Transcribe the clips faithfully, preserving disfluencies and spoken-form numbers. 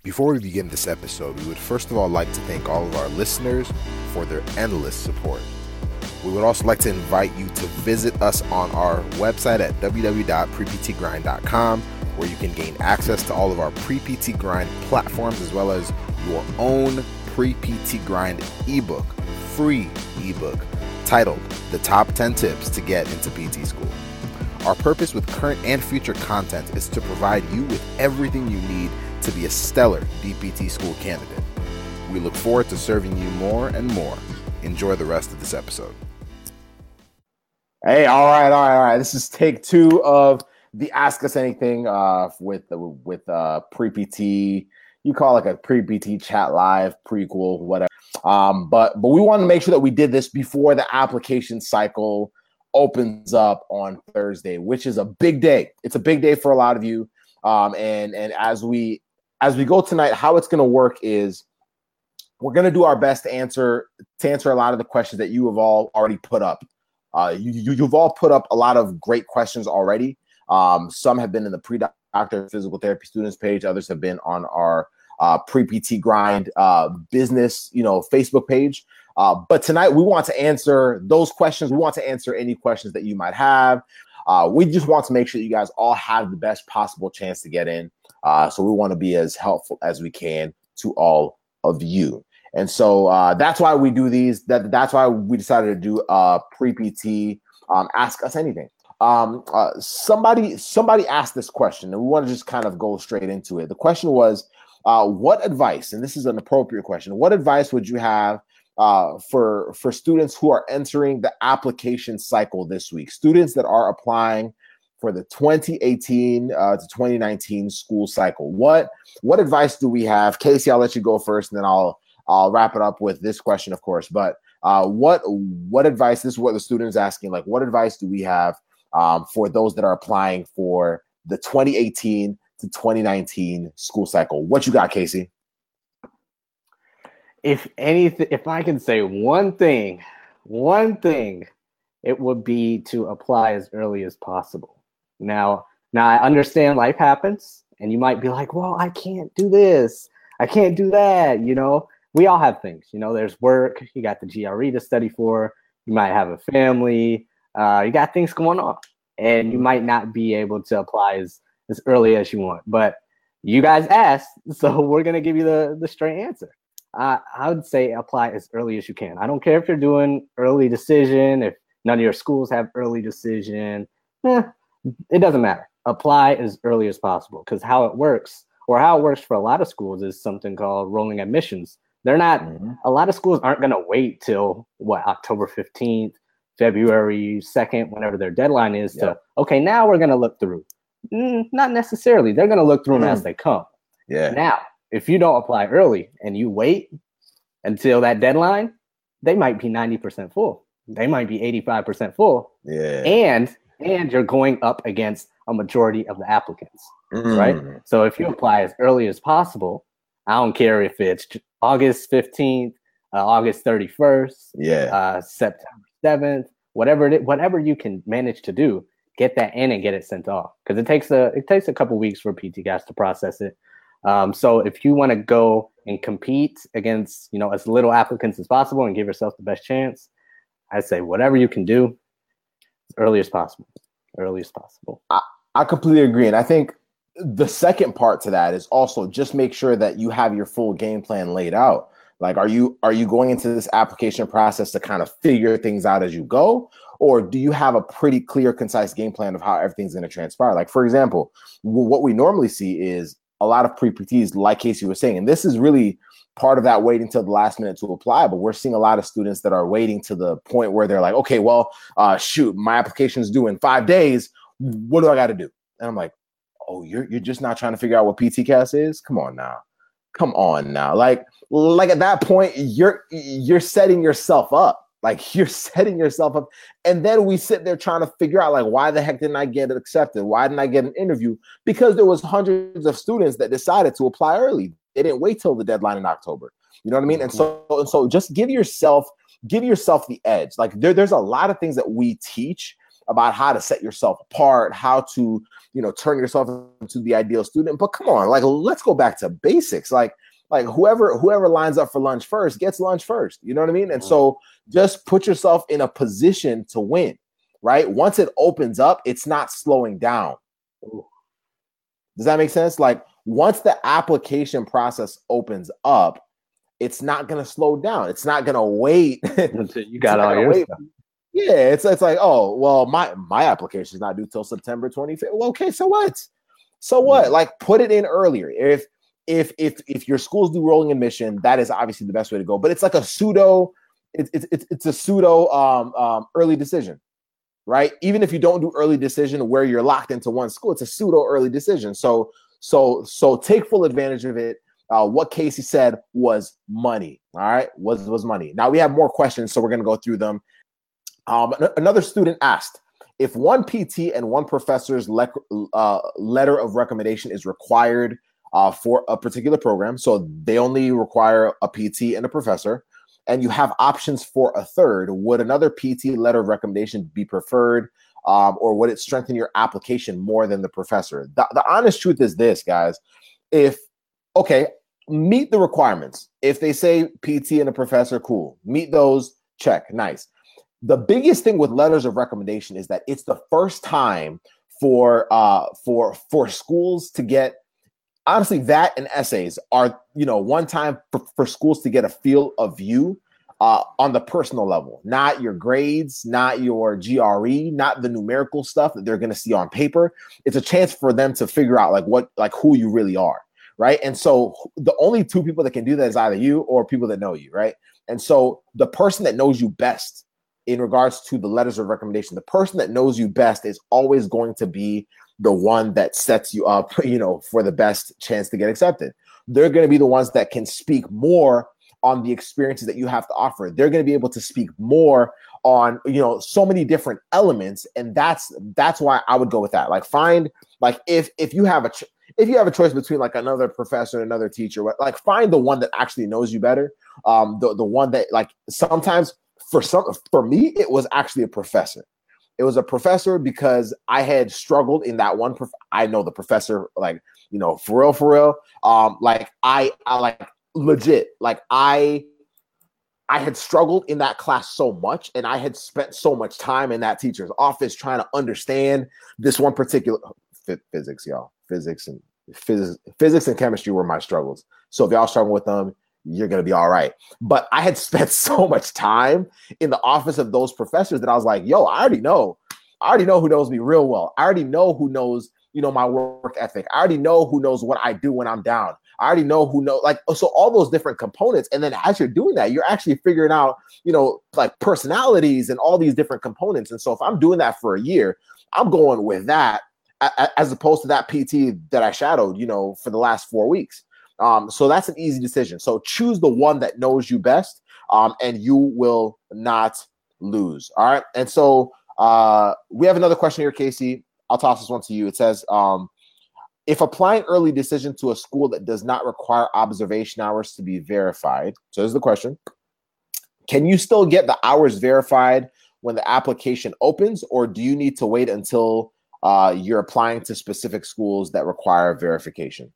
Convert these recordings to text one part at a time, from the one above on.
Before we begin this episode, we would first of all like to thank all of our listeners for their endless support. We would also like to invite you to visit us on our website at w w w dot pre p t grind dot com, where you can gain access to all of our Pre-P T Grind platforms, as well as your own Pre-P T Grind ebook, free ebook, titled The Top ten Tips to Get into P T School. Our purpose with current and future content is to provide you with everything you need to be a stellar D P T school candidate. We look forward to serving you more and more. Enjoy the rest of this episode. Hey, all right, all right, all right. This is take two of the Ask Us Anything uh, with with uh, Pre-P T. You call it like a Pre-P T chat live prequel, whatever. Um, but but we wanted to make sure that we did this before the application cycle opens up on Thursday, which is a big day. It's a big day for a lot of you. Um, and and as we as we go tonight, how it's going to work is we're going to do our best to answer to answer a lot of the questions that you have all already put up. Uh, you, you you've all put up a lot of great questions already. Um, some have been in the pre-doctor physical therapy students page. Others have been on our uh, Pre-P T Grind uh, business, you know, Facebook page. Uh, but tonight we want to answer those questions. We want to answer any questions that you might have. Uh, we just want to make sure that you guys all have the best possible chance to get in. Uh, so we want to be as helpful as we can to all of you. And so uh, that's why we do these. That that's why we decided to do uh, Pre-P T um, Ask Us Anything. Um, uh, somebody somebody asked this question, and we want to just kind of go straight into it. The question was, uh, what advice, and this is an appropriate question, what advice would you have uh, for, for students who are entering the application cycle this week, students that are applying for the twenty eighteen uh, to twenty nineteen school cycle? What what advice do we have? Casey, I'll let you go first, and then I'll I'll wrap it up with this question, of course. But uh, what what advice? This is what the student is asking. Like, what advice do we have um, for those that are applying for the twenty eighteen to twenty nineteen school cycle? What you got, Casey? If anything, if I can say one thing, one thing, it would be to apply as early as possible. Now, now I understand life happens, and you might be like, "Well, I can't do this, I can't do that," you know. We all have things, you know, there's work, you got the G R E to study for, you might have a family, uh, you got things going on, and you might not be able to apply as, as early as you want. But you guys asked, so we're going to give you the, the straight answer. Uh, I would say apply as early as you can. I don't care if you're doing early decision, if none of your schools have early decision, eh, it doesn't matter. Apply as early as possible, because how it works, or how it works for a lot of schools, is something called rolling admissions. They're not, mm-hmm. a lot of schools aren't going to wait till what, October fifteenth, February second, whenever their deadline is yep. to, okay, now we're going to look through. Mm, not necessarily. They're going to look through mm. them as they come. Yeah. Now, if you don't apply early and you wait until that deadline, they might be ninety percent full. They might be eighty-five percent full. Yeah. And, and you're going up against a majority of the applicants, mm. right? So if you apply as early as possible, I don't care if it's August fifteenth, uh, August thirty-first, yeah, uh, September seventh, whatever it is, whatever you can manage to do, get that in and get it sent off, because it takes a it takes a couple weeks for P T guys to process it. Um, so if you want to go and compete against, you know, as little applicants as possible and give yourself the best chance, I say whatever you can do as early as possible, early as possible. I, I completely agree, and I think the second part to that is also just make sure that you have your full game plan laid out. Like, are you are you going into this application process to kind of figure things out as you go? Or do you have a pretty clear, concise game plan of how everything's going to transpire? Like, for example, w- what we normally see is a lot of pre-P Ts, like Casey was saying, and this is really part of that waiting till the last minute to apply. But we're seeing a lot of students that are waiting to the point where they're like, okay, well, uh, shoot, my application's due in five days. What do I got to do? And I'm like, oh, you're you're just not trying to figure out what P T C A S is? Come on now. Come on now. Like, like at that point, you're you're setting yourself up. Like, you're setting yourself up. And then we sit there trying to figure out, like, why the heck didn't I get it accepted? Why didn't I get an interview? Because there was hundreds of students that decided to apply early. They didn't wait till the deadline in October. You know what I mean? And so, and so just give yourself, give yourself the edge. Like, there, there's a lot of things that we teach about how to set yourself apart, how to, you know, turn yourself into the ideal student. But come on, like, let's go back to basics. Like, like whoever whoever lines up for lunch first gets lunch first. You know what I mean? And so just put yourself in a position to win, right? Once it opens up, it's not slowing down. Does that make sense? Like, once the application process opens up, it's not going to slow down. It's not going to wait. Until you got all your wait. stuff. Yeah, it's it's like, oh, well, my my application is not due till September twenty-fifth. Well, okay, so what? So what? Mm-hmm. Like, put it in earlier. If if if if your schools do rolling admission, that is obviously the best way to go. But it's like a pseudo. It's it's it's, it's a pseudo um, um, early decision, right? Even if you don't do early decision where you're locked into one school, it's a pseudo early decision. So so so take full advantage of it. Uh, what Casey said was money. All right, was was money. Now we have more questions, so we're going to go through them. Um, another student asked, if one P T and one professor's le- uh, letter of recommendation is required uh, for a particular program, so they only require a P T and a professor, and you have options for a third, would another P T letter of recommendation be preferred, um, or would it strengthen your application more than the professor? The, the honest truth is this, guys. If, okay, meet the requirements. If they say P T and a professor, cool. Meet those, check, nice. The biggest thing with letters of recommendation is that it's the first time for uh, for for schools to get, honestly, that and essays are, you know, one time for, for schools to get a feel of you uh, on the personal level, not your grades, not your G R E, not the numerical stuff that they're going to see on paper. It's a chance for them to figure out like what, like who you really are, right? And so the only two people that can do that is either you or people that know you, right? And so the person that knows you best in regards to the letters of recommendation, the person that knows you best is always going to be the one that sets you up, you know, for the best chance to get accepted. They're going to be the ones that can speak more on the experiences that you have to offer. They're going to be able to speak more on, you know, so many different elements. And that's, that's why I would go with that. Like, find, like, if, if you have a, ch- if you have a choice between like another professor, another teacher, like, find the one that actually knows you better. Um, the, the one that, like, sometimes, For some, for me, it was actually a professor. It was a professor because I had struggled in that one. Prof- I know the professor, like, you know, for real, for real. Um, like I, I like legit, like I, I had struggled in that class so much, and I had spent so much time in that teacher's office trying to understand this one particular f- physics, y'all, physics and physics, physics and chemistry were my struggles. So if y'all struggle with them, you're going to be all right. But I had spent so much time in the office of those professors that I was like, yo, I already know. I already know who knows me real well. I already know who knows, you know, my work ethic. I already know who knows what I do when I'm down. I already know who know, like, so all those different components. And then as you're doing that, you're actually figuring out, you know, like personalities and all these different components. And so if I'm doing that for a year, I'm going with that as opposed to that P T that I shadowed, you know, for the last four weeks. Um, so that's an easy decision. So choose the one that knows you best, um, and you will not lose. All right. And so uh, we have another question here, Casey. I'll toss this one to you. It says, um, if applying early decision to a school that does not require observation hours to be verified. So here's the question. Can you still get the hours verified when the application opens, or do you need to wait until uh, you're applying to specific schools that require verification?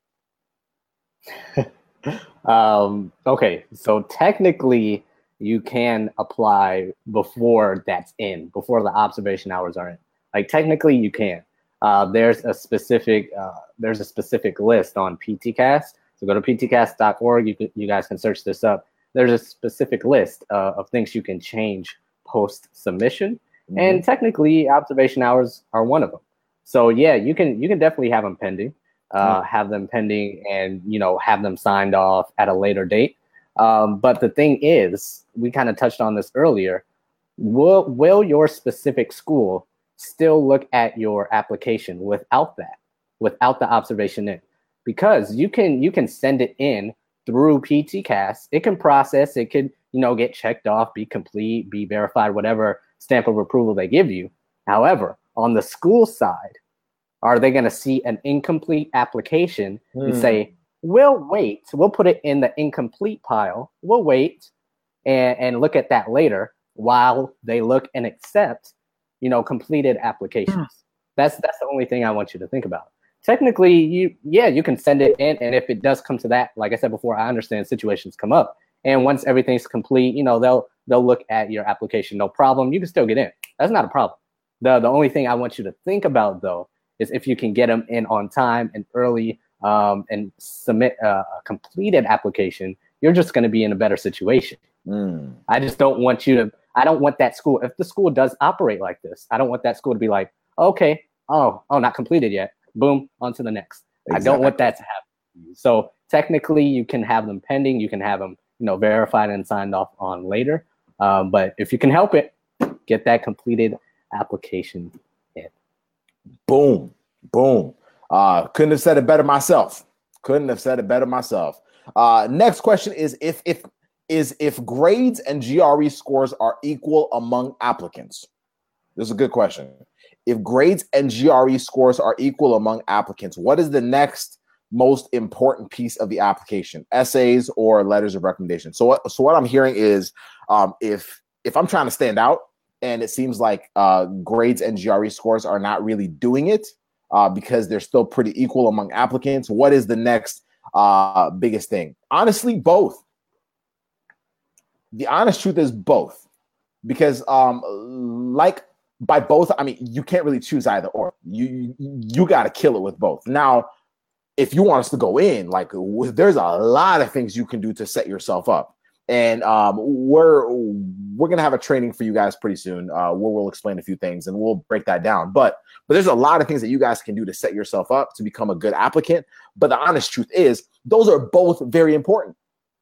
um, okay, so technically you can apply before that's in, before the observation hours are in. Like, technically you can. Uh, there's a specific uh, there's a specific list on P T Cast. So go to P T cast dot org. You can, you guys can search this up. There's a specific list uh, of things you can change post submission, mm-hmm. and technically observation hours are one of them. So yeah, you can you can definitely have them pending. Uh, have them pending and, you know, have them signed off at a later date. Um, but the thing is, we kind of touched on this earlier. Will, will your specific school still look at your application without that, without the observation in? Because you can you can send it in through P T Cast. It can process. It could, you know, get checked off, be complete, be verified, whatever stamp of approval they give you. However, on the school side, are they going to see an incomplete application mm. and say, we'll wait, we'll put it in the incomplete pile, we'll wait and, and look at that later while they look and accept you know, completed applications. Mm. That's that's the only thing I want you to think about. Technically, you yeah, you can send it in, and if it does come to that, like I said before, I understand situations come up, and once everything's complete, you know, they'll they'll look at your application, no problem. You can still get in. That's not a problem. The the only thing I want you to think about though is if you can get them in on time and early, um, and submit a, a completed application, you're just going to be in a better situation. Mm. I just don't want you to. I don't want that school. If the school does operate like this, I don't want that school to be like, okay, oh, oh, not completed yet. Boom, on to the next. Exactly. I don't want that to happen. So technically, you can have them pending. You can have them, you know, verified and signed off on later. Um, but if you can help it, get that completed application in. Boom, boom. Uh, couldn't have said it better myself. Couldn't have said it better myself. Uh, next question is if if is if grades and G R E scores are equal among applicants. This is a good question. If grades and G R E scores are equal among applicants, what is the next most important piece of the application? Essays or letters of recommendation? So what, so what I'm hearing is um, if if I'm trying to stand out and it seems like uh, grades and G R E scores are not really doing it uh, because they're still pretty equal among applicants, what is the next uh, biggest thing? Honestly, both. The honest truth is both. Because um, like by both, I mean, you can't really choose either or. You you, you got to kill it with both. Now, if you want us to go in, like there's a lot of things you can do to set yourself up. And um, we're we're gonna have a training for you guys pretty soon uh, where we'll explain a few things and we'll break that down. But but there's a lot of things that you guys can do to set yourself up to become a good applicant. But the honest truth is, those are both very important.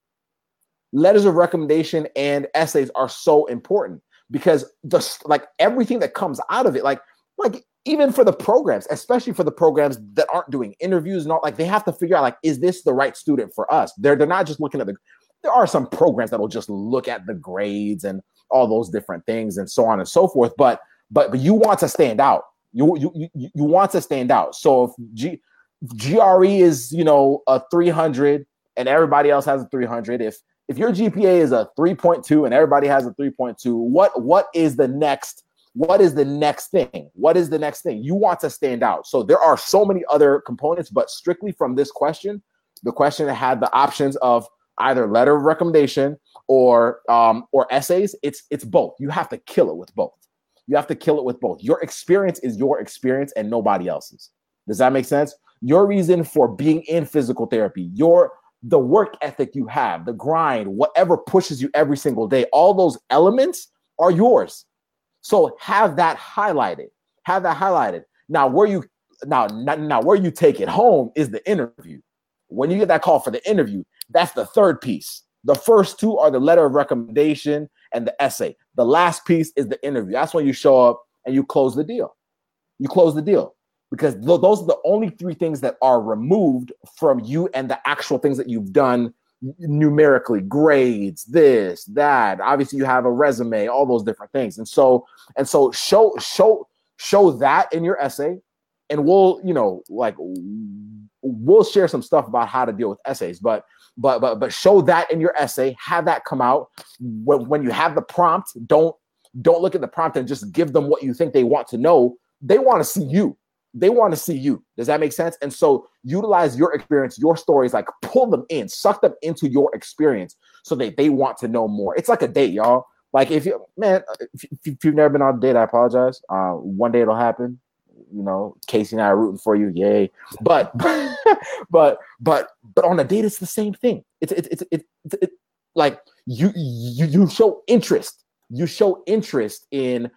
Letters of recommendation and essays are so important because the like everything that comes out of it, like like even for the programs, especially for the programs that aren't doing interviews and all, like they have to figure out like, is this the right student for us? They're they're not just looking at the. There are some programs that will just look at the grades and all those different things and so on and so forth. But but but you want to stand out. You you you, you want to stand out. So if G, G R E is, you know, a three hundred and everybody else has a three hundred, if if your G P A is a three point two and everybody has a three point two, what what is the next? What is the next thing? What is the next thing? You want to stand out. So there are so many other components, but strictly from this question, the question that had the options of either letter of recommendation or um, or essays, it's it's both. You have to kill it with both. You have to kill it with both. Your experience is your experience and nobody else's. Does that make sense? Your reason for being in physical therapy, your the work ethic you have, the grind, whatever pushes you every single day, all those elements are yours. So have that highlighted. Have that highlighted. Now, where you now, now where you take it home is the interview. When you get that call for the interview, that's the third piece. The first two are the letter of recommendation and the essay. The last piece is the interview. That's when you show up and you close the deal. You close the deal because th- those are the only three things that are removed from you and the actual things that you've done numerically, grades, this, that. Obviously, you have a resume, all those different things. And so, and so show, show, show that in your essay, and we'll, you know, like we'll share some stuff about how to deal with essays, but but but but show that in your essay, have that come out. When, when you have the prompt, don't don't look at the prompt and just give them what you think they want to know. They want to see you. They want to see you. Does that make sense? And so utilize your experience, your stories, like pull them in, suck them into your experience so that they want to know more. It's like a date, y'all. Like if you, man, if, if you've never been on a date, I apologize. Uh, one day it'll happen. You know, Casey and I are rooting for you. Yay. But, but, but, but on a date, it's the same thing. It's, it's, it's, it's, it's, it's like you, you, you show interest. You show interest in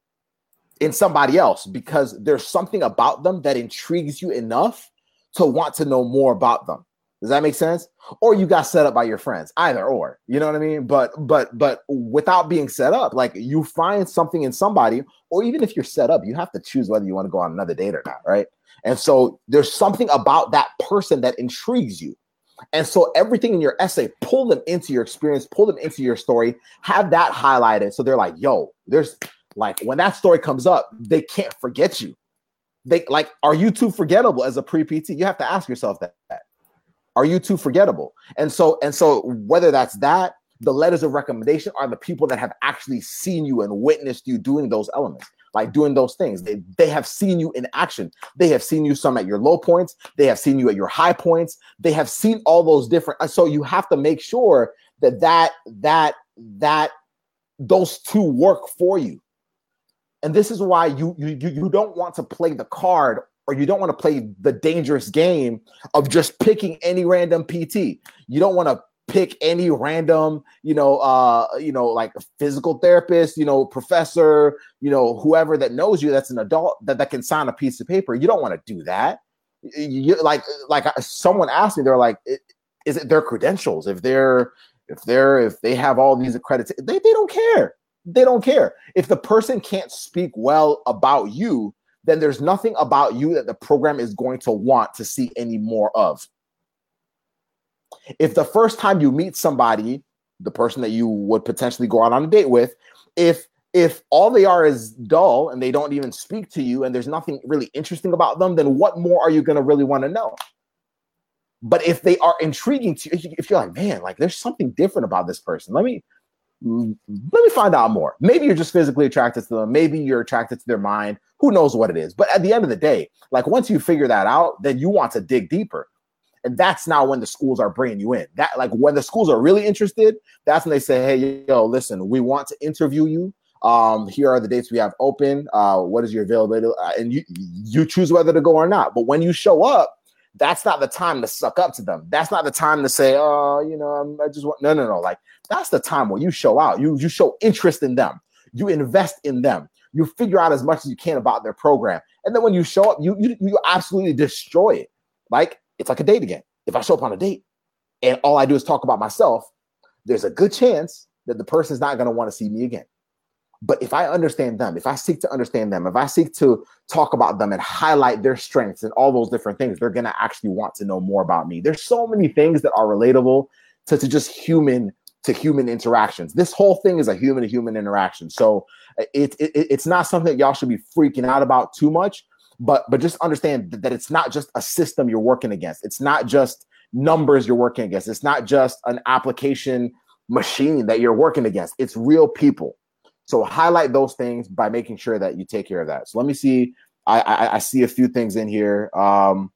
in somebody else because there's something about them that intrigues you enough to want to know more about them. Does that make sense? Or you got set up by your friends, either or, you know what I mean? But, but, but without being set up, like you find something in somebody, or even if you're set up, you have to choose whether you want to go on another date or not. Right. And so there's something about that person that intrigues you. And so everything in your essay, pull them into your experience, pull them into your story, have that highlighted. So they're like, yo, there's, like when that story comes up, they can't forget you. They like, are you too forgettable as a pre-P T? You have to ask yourself that. Are you too forgettable? And so, and so whether that's that, the letters of recommendation are the people that have actually seen you and witnessed you doing those elements. like doing those things. They, they have seen you in action. They have seen you some at your low points. They have seen you at your high points. They have seen all those different. So you have to make sure that that, that, that those two work for you. And this is why you, you, you don't want to play the card, or you don't want to play the dangerous game of just picking any random P T. You don't want to pick any random, you know, uh, you know, like a physical therapist, you know, professor, you know, whoever that knows you, that's an adult that, that can sign a piece of paper. You don't want to do that. You like, like someone asked me, they're like, is it their credentials? If they're, if they're, if they have all these accreditations, they, they don't care. They don't care. If the person can't speak well about you, then there's nothing about you that the program is going to want to see any more of. If the first time you meet somebody, the person that you would potentially go out on a date with, if if all they are is dull and they don't even speak to you and there's nothing really interesting about them, then what more are you going to really want to know? But if they are intriguing to you, if you're like, man, like there's something different about this person, let me let me find out more. Maybe you're just physically attracted to them. Maybe you're attracted to their mind. Who knows what it is? But at the end of the day, like once you figure that out, then you want to dig deeper. And that's now when the schools are bringing you in. That like when the schools are really interested, that's when they say, hey, yo, listen, we want to interview you. Um, here are the dates we have open. Uh, what is your availability? Uh, and you you choose whether to go or not. But when you show up, that's not the time to suck up to them. That's not the time to say, oh, you know, I'm, I just want, no, no, no. Like that's the time where you show out. You, you show interest in them. You invest in them. You figure out as much as you can about their program. And then when you show up, you, you, you absolutely destroy it. Like, it's like a date again. If I show up on a date and all I do is talk about myself, there's a good chance that the person's not going to want to see me again. But if I understand them, if I seek to understand them, if I seek to talk about them and highlight their strengths and all those different things, they're going to actually want to know more about me. There's so many things that are relatable to, to just human to human interactions. This whole thing is a human to human interaction. So it, it, it's not something that y'all should be freaking out about too much. But but just understand that it's not just a system you're working against. It's not just numbers you're working against. It's not just an application machine that you're working against. It's real people. So highlight those things by making sure that you take care of that. So let me see. I, I, I see a few things in here. Um,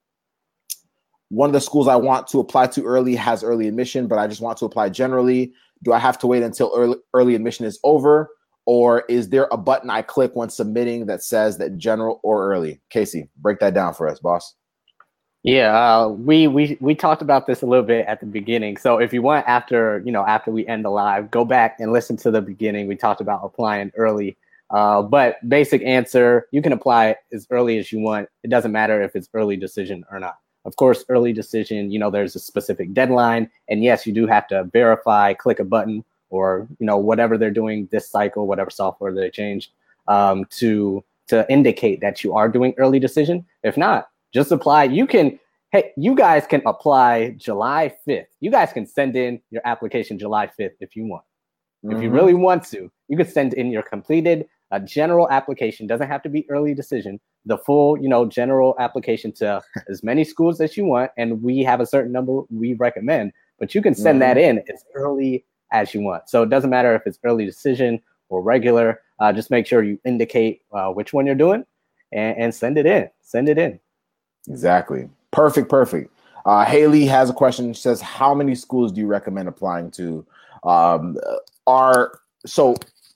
one of the schools I want to apply to early has early admission, but I just want to apply generally. Do I have to wait until early, early admission is over? Or is there a button I click when submitting that says that general or early? Casey, break that down for us, boss. Yeah, uh, we we we talked about this a little bit at the beginning. So if you want, after you know, after we end the live, go back and listen to the beginning. We talked about applying early. Uh, but basic answer, you can apply as early as you want. It doesn't matter if it's early decision or not. Of course, early decision, you know, there's a specific deadline, and yes, you do have to verify, click a button, or you know whatever they're doing this cycle, whatever software they changed, um, to to indicate that you are doing early decision. If not, just apply. You can, hey, you guys can apply July fifth. You guys can send in your application July fifth if you want. Mm-hmm. If you really want to, you can send in your completed uh, general application. Doesn't have to be early decision. The full, you know, general application to as many schools as you want, and we have a certain number we recommend. But you can send mm-hmm. that in as early as you want. So it doesn't matter if it's early decision or regular. Uh, just make sure you indicate uh, which one you're doing and, and send it in. Send it in. Exactly. Perfect. Perfect. Uh, Haley has a question. She says, how many schools do you recommend applying to? Um, are so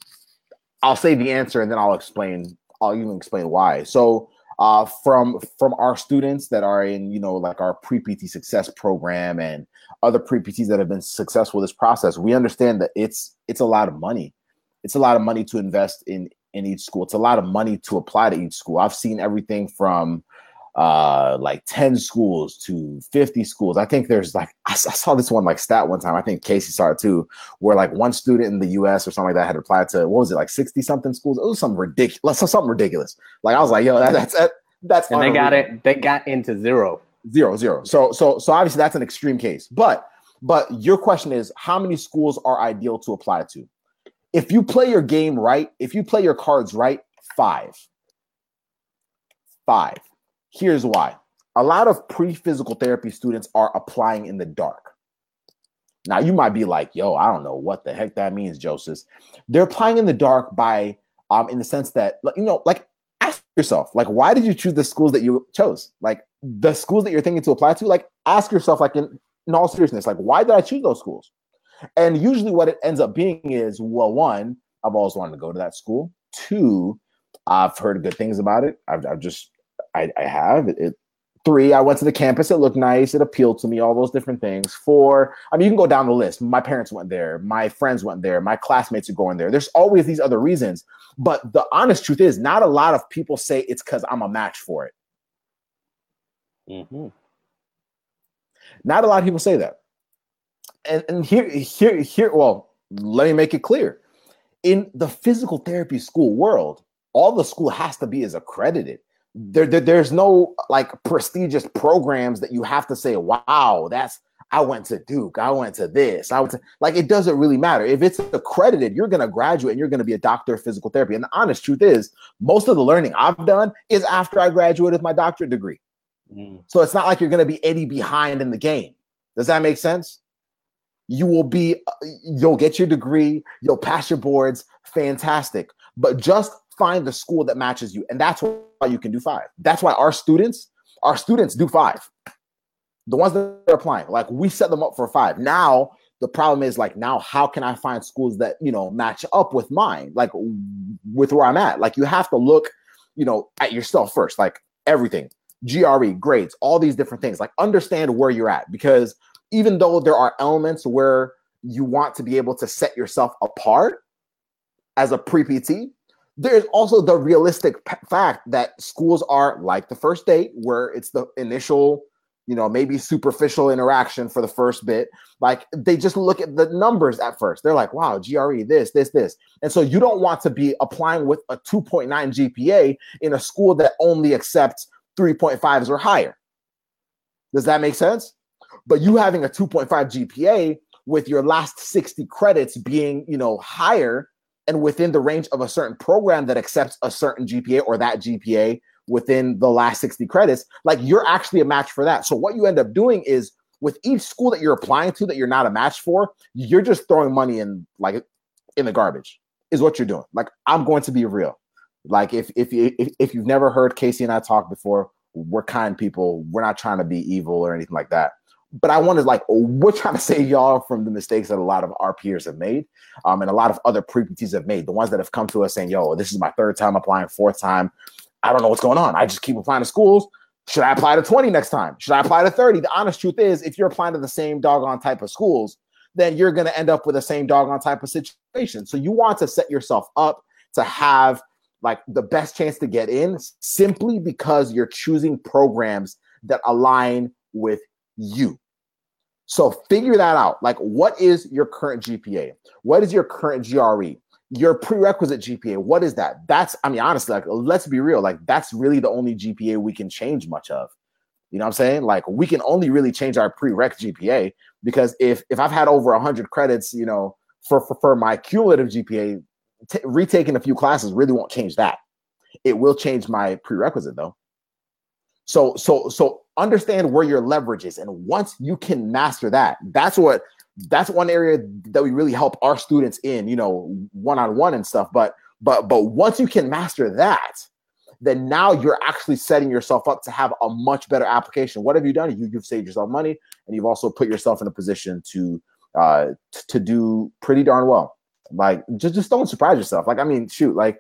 I'll say the answer and then I'll explain. I'll even explain why. So uh, from from our students that are in, you know, like our pre-P T success program and other pre-P Ts that have been successful with this process, we understand that it's it's a lot of money. It's a lot of money to invest in in each school. It's a lot of money to apply to each school. I've seen everything from uh, like ten schools to fifty schools. I think there's like, I, I saw this one like stat one time. I think Casey saw it too, where like one student in the U S or something like that had applied to, what was it, like sixty something schools? It was something ridiculous, something ridiculous. Like I was like, yo, that, that's that, that's and they got it. They got into zero, zero, zero. So so so obviously that's an extreme case. But but your question is, how many schools are ideal to apply to? If you play your game right, if you play your cards right, five. Five. Here's why. A lot of pre-physical therapy students are applying in the dark. Now, you might be like, yo, I don't know what the heck that means, Joseph. They're applying in the dark by um, in the sense that, you know, like ask yourself, like, why did you choose the schools that you chose? Like the schools that you're thinking to apply to, like ask yourself, like in, in all seriousness, like, why did I choose those schools? And usually what it ends up being is, well, one, I've always wanted to go to that school. Two, I've heard good things about it. I've, I've just, I, I have. It, it, three, I went to the campus. It looked nice. It appealed to me, all those different things. Four, I mean, you can go down the list. My parents went there. My friends went there. My classmates are going there. There's always these other reasons. But the honest truth is, not a lot of people say it's because I'm a match for it. Mm-hmm. Not a lot of people say that. And, and here, here, here, well, let me make it clear. In the physical therapy school world, all the school has to be is accredited. There, there, there's no like prestigious programs that you have to say, wow, that's, I went to Duke, I went to this, I went to, like, it doesn't really matter. If it's accredited, you're going to graduate and you're going to be a doctor of physical therapy. And the honest truth is, most of the learning I've done is after I graduated with my doctorate degree. Mm. So it's not like you're going to be any behind in the game. Does that make sense? You will be, you'll get your degree, you'll pass your boards, fantastic. But just find the school that matches you. And that's why you can do five. That's why our students, our students do five. The ones that are applying, like we set them up for five. Now, the problem is like, now how can I find schools that, you know, match up with mine, like with where I'm at? Like you have to look, you know, at yourself first, like everything, G R E, grades, all these different things, like understand where you're at. Because even though there are elements where you want to be able to set yourself apart as a pre-P T, there's also the realistic p- fact that schools are like the first date, where it's the initial, you know, maybe superficial interaction for the first bit. Like they just look at the numbers at first. They're like, wow, G R E, this, this, this. And so you don't want to be applying with a two point nine G P A in a school that only accepts three point fives or higher. Does that make sense? But you having a two point five G P A with your last sixty credits being, you know, higher and within the range of a certain program that accepts a certain G P A or that G P A within the last sixty credits, like you're actually a match for that. So what you end up doing is with each school that you're applying to that you're not a match for, you're just throwing money in like in the garbage is what you're doing. Like I'm going to be real. Like if if you if, if you've never heard Casey and I talk before, we're kind people. We're not trying to be evil or anything like that. But I wanted like, we're trying to save y'all from the mistakes that a lot of our peers have made, um, and a lot of other pre-P Ts have made. The ones that have come to us saying, yo, this is my third time applying, fourth time. I don't know what's going on. I just keep applying to schools. Should I apply to twenty next time? Should I apply to thirty? The honest truth is, if you're applying to the same doggone type of schools, then you're going to end up with the same doggone type of situation. So you want to set yourself up to have like the best chance to get in simply because you're choosing programs that align with you. So figure that out. Like, what is your current G P A? What is your current G R E? Your prerequisite G P A, what is that? That's, I mean, honestly, like, let's be real. Like, that's really the only G P A we can change much of. You know what I'm saying? Like, we can only really change our prereq G P A because if if I've had over one hundred credits, you know, for, for, for my cumulative G P A, t- retaking a few classes really won't change that. It will change my prerequisite, though. So, so, so understand where your leverage is. And once you can master that, that's what, that's one area that we really help our students in, you know, one-on-one and stuff. But, but, but once you can master that, then now you're actually setting yourself up to have a much better application. What have you done? You, you've saved yourself money and you've also put yourself in a position to, uh, t- to do pretty darn well. Like, just, just don't surprise yourself. Like, I mean, shoot, like,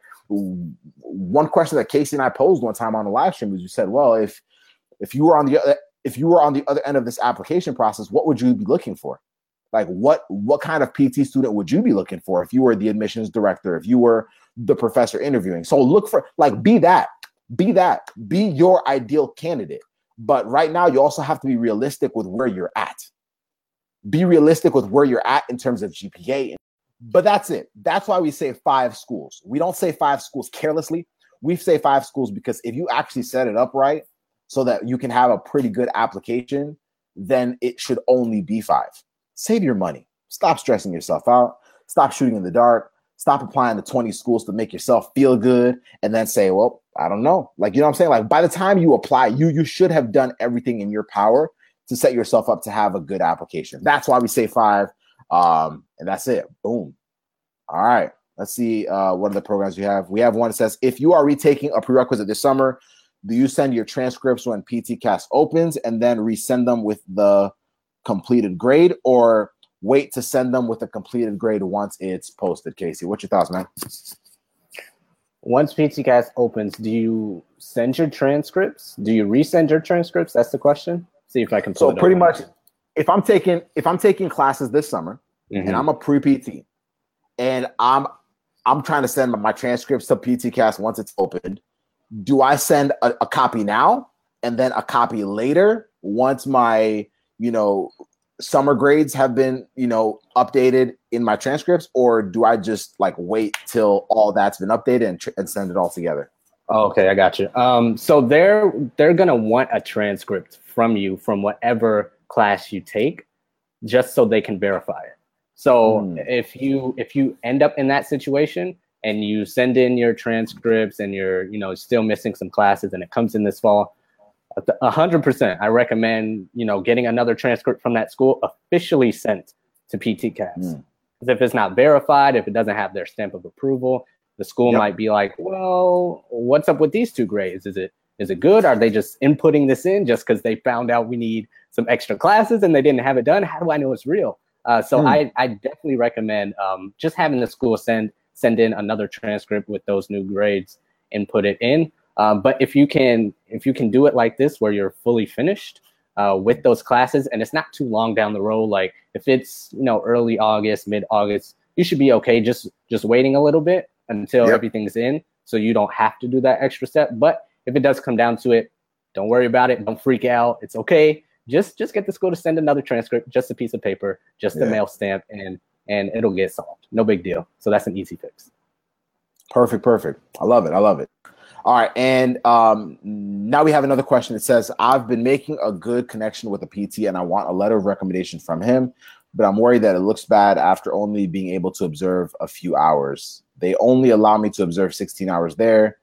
one question that Casey and I posed one time on the live stream was, you said, well, if if you were on the other, if you were on the other end of this application process, what would you be looking for? Like, what what kind of P T student would you be looking for if you were the admissions director, if you were the professor interviewing? So look for, like, be that, be that, be your ideal candidate. But right now, you also have to be realistic with where you're at. Be realistic with where you're at in terms of G P A. But that's it. That's why we say five schools. We don't say five schools carelessly. We say five schools because if you actually set it up right so that you can have a pretty good application, then it should only be five. Save your money. Stop stressing yourself out. Stop shooting in the dark. Stop applying to twenty schools to make yourself feel good and then say, well, I don't know. Like, you know what I'm saying? Like, by the time you apply, you, you should have done everything in your power to set yourself up to have a good application. That's why we say five. Um, and that's it. Boom. All right. Let's see uh, what other programs you have. We have one that says, if you are retaking a prerequisite this summer, do you send your transcripts when P T Cast opens and then resend them with the completed grade, or wait to send them with a completed grade once it's posted? Casey, what's your thoughts, man? Once P T Cast opens, do you send your transcripts? Do you resend your transcripts? That's the question. See if I can pull so it pretty up. much, if I'm taking if I'm taking classes this summer, mm-hmm. and I'm a pre-P T, and I'm I'm trying to send my transcripts to P T Cast once it's opened, do I send a, a copy now and then a copy later once my, you know, summer grades have been, you know, updated in my transcripts, or do I just like wait till all that's been updated and, tr- and send it all together? Oh, okay, I got you. Um, so they're they're gonna want a transcript from you from whatever class you take, just so they can verify it. So mm. if you if you end up in that situation and you send in your transcripts and you're, you know, still missing some classes and it comes in this fall, a hundred percent, I recommend, you know, getting another transcript from that school officially sent to P T Cast. Because mm. if it's not verified, if it doesn't have their stamp of approval, the school yep. might be like, well, what's up with these two grades? Is it is it good? Are they just inputting this in just because they found out we need some extra classes and they didn't have it done? How do I know it's real? Uh, so mm. I, I definitely recommend um, just having the school send send in another transcript with those new grades and put it in. Um, but if you can if you can do it like this, where you're fully finished uh, with those classes, and it's not too long down the road, like if it's, you know, early August, mid August, you should be okay. Just just waiting a little bit until yep. everything's in, so you don't have to do that extra step. But if it does come down to it, don't worry about it. Don't freak out. It's okay. Just just get the school to send another transcript, just a piece of paper, just yeah. a mail stamp, and and it'll get solved. No big deal. So that's an easy fix. Perfect, perfect. I love it. I love it. All right, and um, now we have another question. It says, I've been making a good connection with a P T, and I want a letter of recommendation from him, but I'm worried that it looks bad after only being able to observe a few hours. They only allow me to observe sixteen hours there.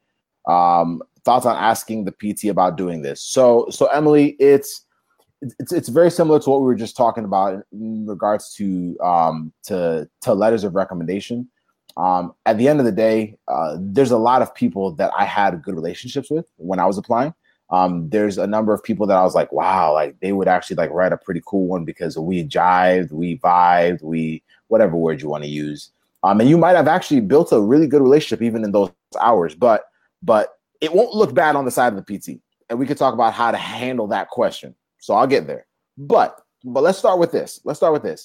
Um, thoughts on asking the P T about doing this? So, so Emily, it's it's it's very similar to what we were just talking about in, in regards to um, to to letters of recommendation. Um, at the end of the day, uh, there's a lot of people that I had good relationships with when I was applying. Um, there's a number of people that I was like, wow, like they would actually like write a pretty cool one because we jived, we vibed, we whatever word you want to use. Um, and you might have actually built a really good relationship even in those hours, but but it won't look bad on the side of the P T. And we could talk about how to handle that question. So I'll get there. But but let's start with this. Let's start with this.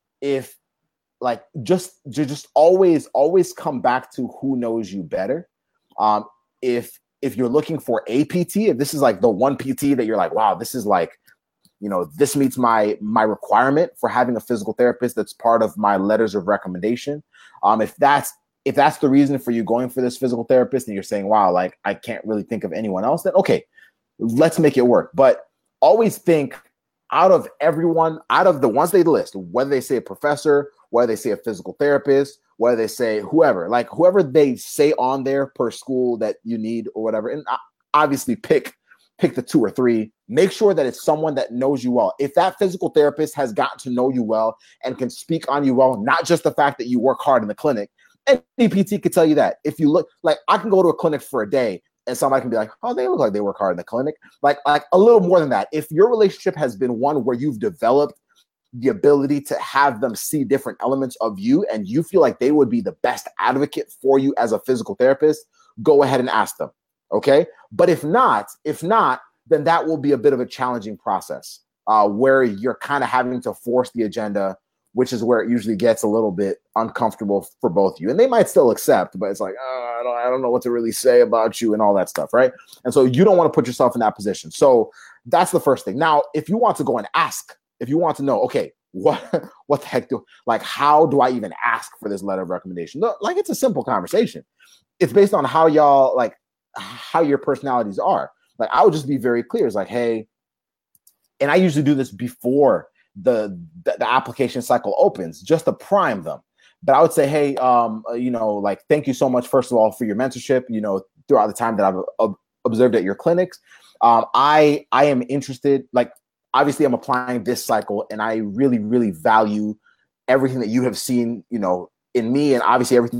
If like just just always always come back to who knows you better. Um, if if you're looking for a P T, if this is like the one P T that you're like, wow, this is like, you know, this meets my my requirement for having a physical therapist that's part of my letters of recommendation. Um, if that's if that's the reason for you going for this physical therapist and you're saying, wow, like I can't really think of anyone else, then okay, let's make it work. But always think out of everyone, out of the ones they list, whether they say a professor, whether they say a physical therapist, whether they say whoever, like whoever they say on there per school that you need or whatever. And obviously pick, pick the two or three, make sure that it's someone that knows you well. If that physical therapist has gotten to know you well and can speak on you well, not just the fact that you work hard in the clinic, any P T could tell you that. If you look, like I can go to a clinic for a day and somebody can be like, oh, they look like they work hard in the clinic. Like, like a little more than that. If your relationship has been one where you've developed the ability to have them see different elements of you and you feel like they would be the best advocate for you as a physical therapist, go ahead and ask them. Okay. But if not, if not, then that will be a bit of a challenging process uh, where you're kind of having to force the agenda, which is where it usually gets a little bit uncomfortable for both of you. And they might still accept, but it's like, oh, I don't, I don't know what to really say about you and all that stuff. Right. And so you don't want to put yourself in that position. So that's the first thing. Now, if you want to go and ask, if you want to know, okay, what what the heck do, like, how do I even ask for this letter of recommendation? Look, like, it's a simple conversation. It's based on how y'all, like, how your personalities are. Like, I would just be very clear. It's like, hey, and I usually do this before the, the, the application cycle opens, just to prime them. But I would say, hey, um, you know, like, thank you so much, first of all, for your mentorship, you know, throughout the time that I've uh, observed at your clinics. Um, I I am interested, like, obviously I'm applying this cycle and I really, really value everything that you have seen, you know, in me and obviously everything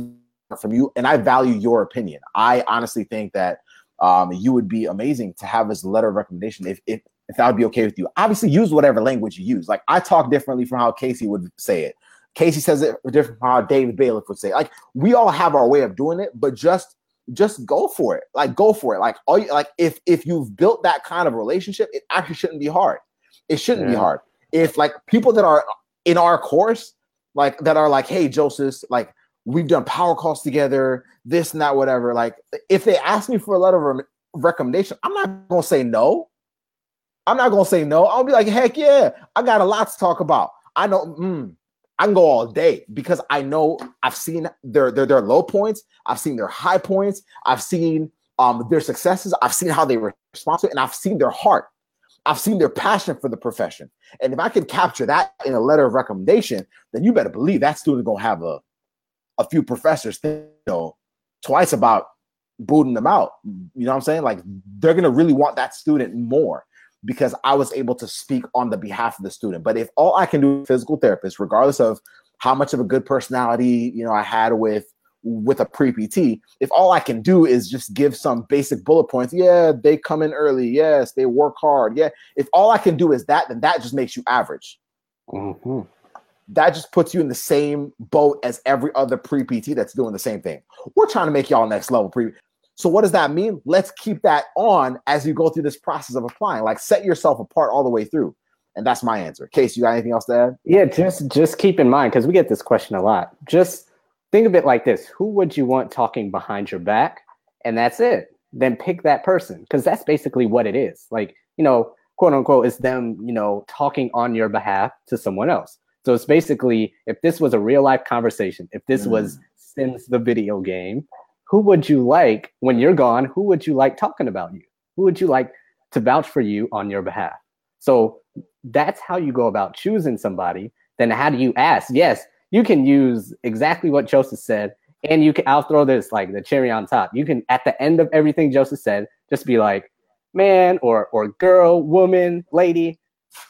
from you, and I value your opinion. I honestly think that um, you would be amazing to have as a letter of recommendation if, if if that would be okay with you. Obviously, use whatever language you use. Like, I talk differently from how Casey would say it. Casey says it different from how David Bailiff would say it. Like, we all have our way of doing it, but just just go for it. Like, go for it. Like, all you, like if if you've built that kind of relationship, it actually shouldn't be hard. It shouldn't yeah. be hard. If like people that are in our course, like that are like, hey, Joseph, like we've done power calls together, this and that, whatever. Like, if they ask me for a letter of recommendation, I'm not gonna say no. I'm not gonna say no. I'll be like, heck yeah, I got a lot to talk about. I know. Mm, I can go all day because I know I've seen their, their their low points. I've seen their high points. I've seen um, their successes. I've seen how they respond to it, and I've seen their heart. I've seen their passion for the profession. And if I can capture that in a letter of recommendation, then you better believe that student gonna have a, a few professors think, you know, twice about booting them out. You know what I'm saying? Like, they're gonna really want that student more, because I was able to speak on the behalf of the student. But if all I can do is physical therapist, regardless of how much of a good personality, you know, I had with, with a pre-P T, if all I can do is just give some basic bullet points, yeah, they come in early, yes, they work hard, yeah. If all I can do is that, then that just makes you average. Mm-hmm. That just puts you in the same boat as every other pre-P T that's doing the same thing. We're trying to make y'all next level pre. So what does that mean? Let's keep that on as you go through this process of applying. Like, set yourself apart all the way through. And that's my answer. Case, you got anything else to add? Yeah, just just keep in mind, because we get this question a lot. Just think of it like this. Who would you want talking behind your back? And that's it. Then pick that person, because that's basically what it is. Like, you know, quote unquote, it's them, you know, talking on your behalf to someone else. So it's basically, if this was a real life conversation, if this mm. was Sims the video game, who would you like when you're gone? Who would you like talking about you? Who would you like to vouch for you on your behalf? So that's how you go about choosing somebody. Then how do you ask? Yes, you can use exactly what Joseph said. And you can, I'll throw this like the cherry on top. You can, at the end of everything Joseph said, just be like, man, or or girl, woman, lady,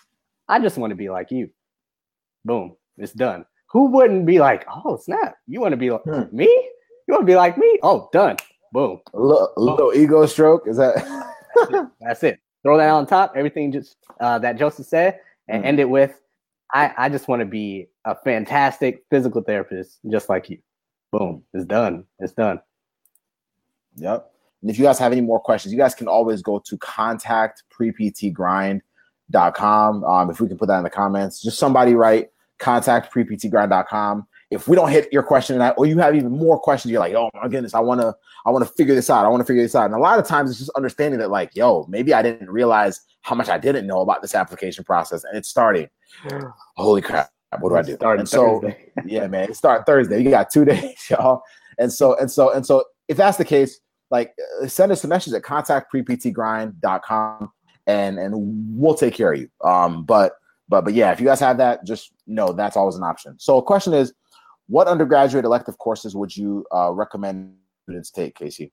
I just want to be like you. Boom, it's done. Who wouldn't be like, oh, snap, you want to be like hmm. me? You want to be like me? Oh, done. Boom. A little, a little ego stroke. Is that? That's it. That's it. Throw that on top. Everything just uh, that Joseph said, and mm. end it with, I, I just want to be a fantastic physical therapist, just like you. Boom. It's done. It's done. Yep. And if you guys have any more questions, you guys can always go to contact pre p t grind dot com. Um, if we can put that in the comments, just somebody write contact pre p t grind dot com. If we don't hit your question tonight, or you have even more questions, you're like, oh my goodness, I want to, I want to figure this out. I want to figure this out. And a lot of times it's just understanding that, like, yo, maybe I didn't realize how much I didn't know about this application process, and it's starting. Holy crap. What do I do? And so, yeah, man, it started Thursday. You got two days, y'all. And so, and so, and so if that's the case, like, send us a message at contact pre p t grind dot com, and, and we'll take care of you. Um, but, but, but yeah, if you guys have that, just know that's always an option. So the question is, what undergraduate elective courses would you uh, recommend students take, Casey?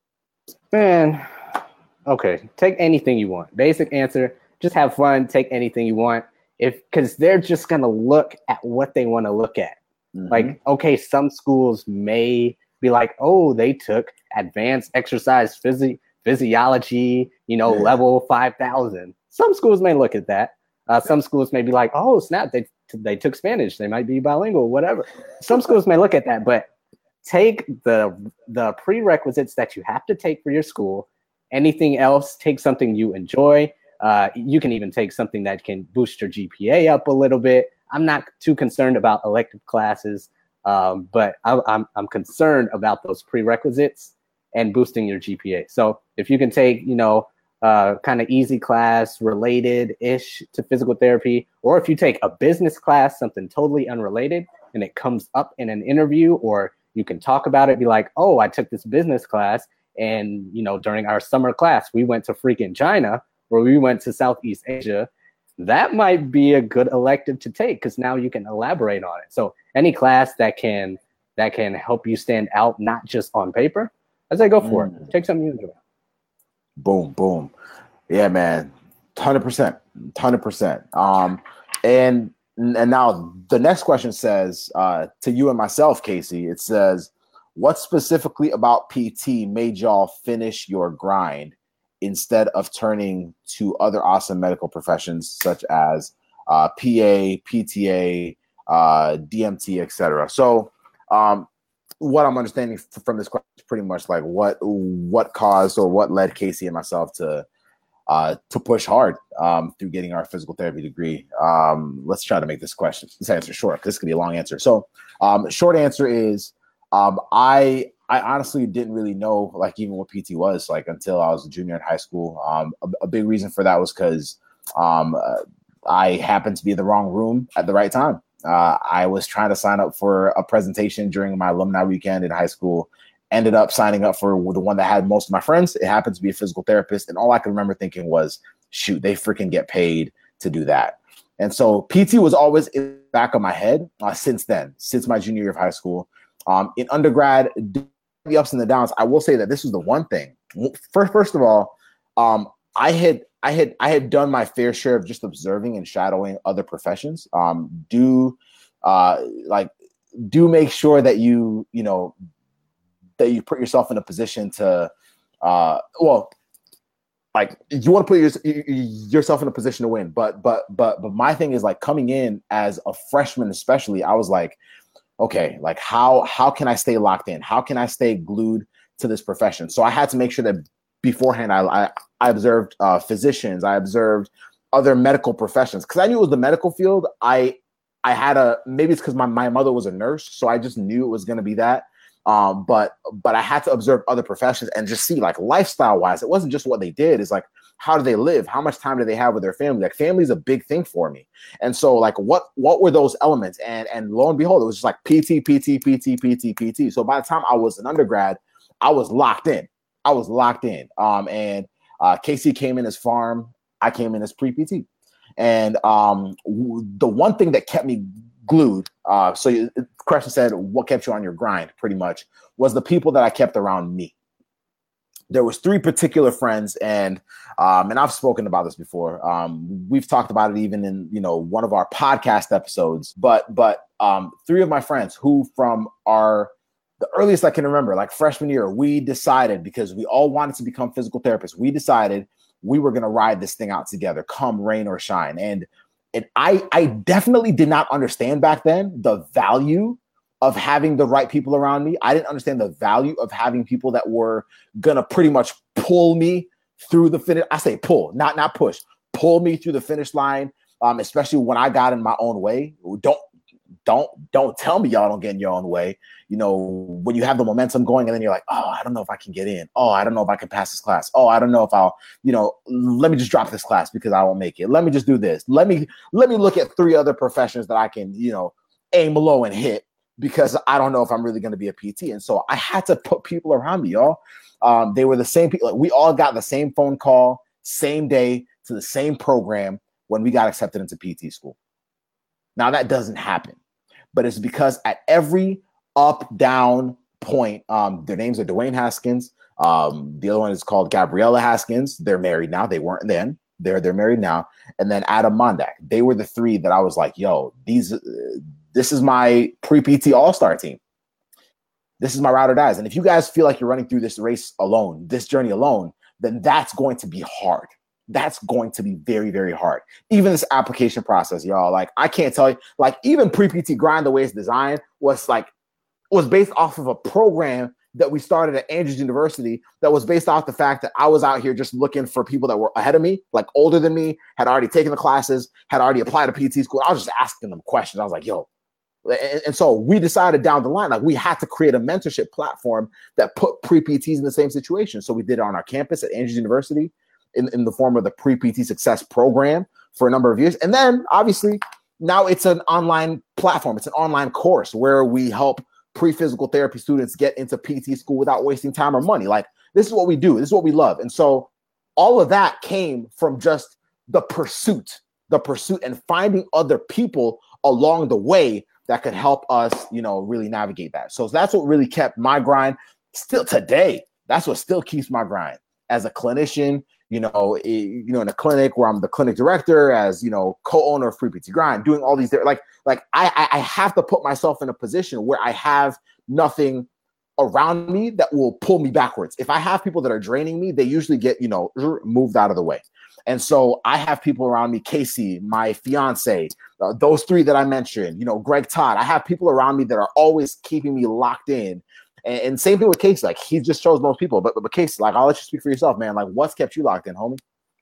Man, okay, take anything you want. Basic answer, just have fun, take anything you want. If because they're just gonna look at what they want to look at. Mm-hmm. Like, okay, some schools may be like, oh, they took advanced exercise physi- physiology, you know, yeah. level five thousand. Some schools may look at that. Uh, some schools may be like, oh, snap, they they took Spanish. They might be bilingual, whatever. Some schools may look at that, but take the the prerequisites that you have to take for your school. Anything else, take something you enjoy. Uh, you can even take something that can boost your G P A up a little bit. I'm not too concerned about elective classes, um, but I, I'm I'm concerned about those prerequisites and boosting your G P A. So if you can take, you know, uh, kind of easy class related-ish to physical therapy, or if you take a business class, something totally unrelated, and it comes up in an interview, or you can talk about it, be like, oh, I took this business class, and, you know, during our summer class, we went to freaking China, or we went to Southeast Asia. That might be a good elective to take, because now you can elaborate on it. So any class that can that can help you stand out, not just on paper, I say go for mm. it. Take something you enjoy. Boom, boom. Yeah, man. one hundred percent. one hundred percent. Um, and and now the next question says, uh, to you and myself, Casey, it says, what specifically about P T made y'all finish your grind instead of turning to other awesome medical professions such as uh, P A, P T A, uh, D M T, et cetera? So um, what I'm understanding f- from this question is pretty much like what what caused or what led Casey and myself to uh, to push hard um, through getting our physical therapy degree. Um, let's try to make this question, this answer short, because this could be a long answer. So um, short answer is um, I I honestly didn't really know like even what P T was like until I was a junior in high school. Um, a, a big reason for that was because um, uh, I happened to be in the wrong room at the right time. Uh, I was trying to sign up for a presentation during my alumni weekend in high school, ended up signing up for the one that had most of my friends. It happened to be a physical therapist. And all I can remember thinking was, shoot, they freaking get paid to do that. And so P T was always in the back of my head uh, since then, since my junior year of high school. Um, in undergrad, the ups and the downs, I will say that this was the one thing. First, first of all, um, I had I had I had done my fair share of just observing and shadowing other professions. Um, do uh, like do make sure that you you know that you put yourself in a position to uh, well, like you want to put your, yourself in a position to win. But but but but my thing is like coming in as a freshman, especially, I was like, okay, like how how can I stay locked in? How can I stay glued to this profession? So I had to make sure that beforehand I I, I observed uh, physicians, I observed other medical professions because I knew it was the medical field. I I had a maybe it's because my, my mother was a nurse, so I just knew it was going to be that. Um, but but I had to observe other professions and just see like lifestyle wise, it wasn't just what they did. It's like how do they live? How much time do they have with their family? Like family is a big thing for me. And so like what what were those elements? And and lo and behold, it was just like P T, P T, P T, P T, P T. So by the time I was an undergrad, I was locked in. I was locked in. Um, and uh, Casey came in as pharm. I came in as pre-P T. And um, w- the one thing that kept me glued, uh, so you, the question said, what kept you on your grind, pretty much, was the people that I kept around me. There was three particular friends, and um, and I've spoken about this before. Um, we've talked about it even in, you know, one of our podcast episodes. But but um, three of my friends who from our the earliest I can remember, like freshman year, we decided because we all wanted to become physical therapists. We decided we were going to ride this thing out together, come rain or shine. And and I I definitely did not understand back then the value of having the right people around me. I didn't understand the value of having people that were gonna pretty much pull me through the finish. I say pull, not not push. Pull me through the finish line, um, especially when I got in my own way. Don't don't don't tell me y'all don't get in your own way. You know, when you have the momentum going and then you're like, oh, I don't know if I can get in. Oh, I don't know if I can pass this class. Oh, I don't know if I'll, you know, let me just drop this class because I won't make it. Let me just do this. Let me let me look at three other professions that I can, you know, aim low and hit, because I don't know if I'm really going to be a P T. And so I had to put people around me, y'all. Um, they were the same people. Like, we all got the same phone call, same day to the same program when we got accepted into P T school. Now that doesn't happen, but it's because at every up, down point, um, their names are Dwayne Haskins. Um, the other one is called Gabriella Haskins. They're married now. They weren't then. They're they're married now. And then Adam Mondak. They were the three that I was like, yo, these. Uh, This is my pre-P T all-star team. This is my ride or dies. And if you guys feel like you're running through this race alone, this journey alone, then that's going to be hard. That's going to be very, very hard. Even this application process, y'all, like I can't tell you, like even pre-P T grind, the way it's designed was like, was based off of a program that we started at Andrews University that was based off the fact that I was out here just looking for people that were ahead of me, like older than me, had already taken the classes, had already applied to P T school. I was just asking them questions. I was like, yo, And, and so we decided down the line, like we had to create a mentorship platform that put pre-P Ts in the same situation. So we did it on our campus at Andrews University in, in the form of the pre-P T success program for a number of years. And then obviously now it's an online platform. It's an online course where we help pre-physical therapy students get into P T school without wasting time or money. Like this is what we do. This is what we love. And so all of that came from just the pursuit, the pursuit and finding other people along the way that could help us, you know, really navigate that. So that's what really kept my grind still today. That's what still keeps my grind as a clinician, you know, you know, in a clinic where I'm the clinic director, as, you know, co-owner of pre-P T Grind, doing all these, like, like I, I have to put myself in a position where I have nothing around me that will pull me backwards. If I have people that are draining me, they usually get, you know, moved out of the way. And so I have people around me, Casey, my fiance, uh, those three that I mentioned, you know, Greg Todd. I have people around me that are always keeping me locked in. And, and same thing with Casey. Like, he just shows most people. But, but, but Casey, like, I'll let you speak for yourself, man. Like, what's kept you locked in, homie?